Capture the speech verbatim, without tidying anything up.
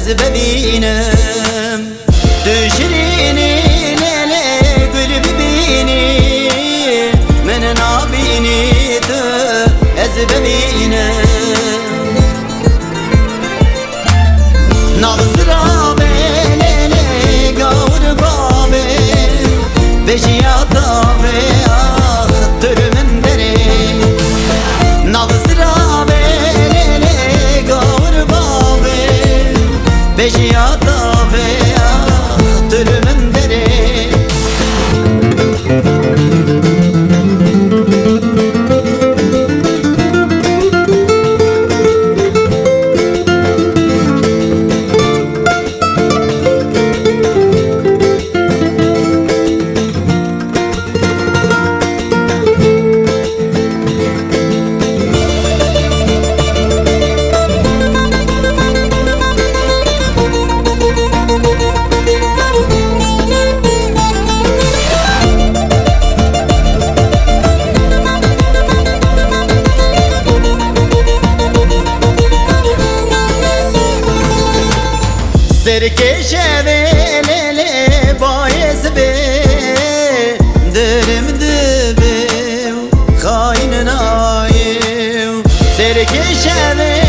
ez bebinem. Tu şirini lele gül bibini, men nabini tu ez bebinem. Navzra belele gavur babe, bejiyata ve ah türümün dere. Navzra belele gavur babe, bejiyata ve ah türümün dere. Serkeşe velele bayez be, derim dübe hainin ayı. Serkeşe velele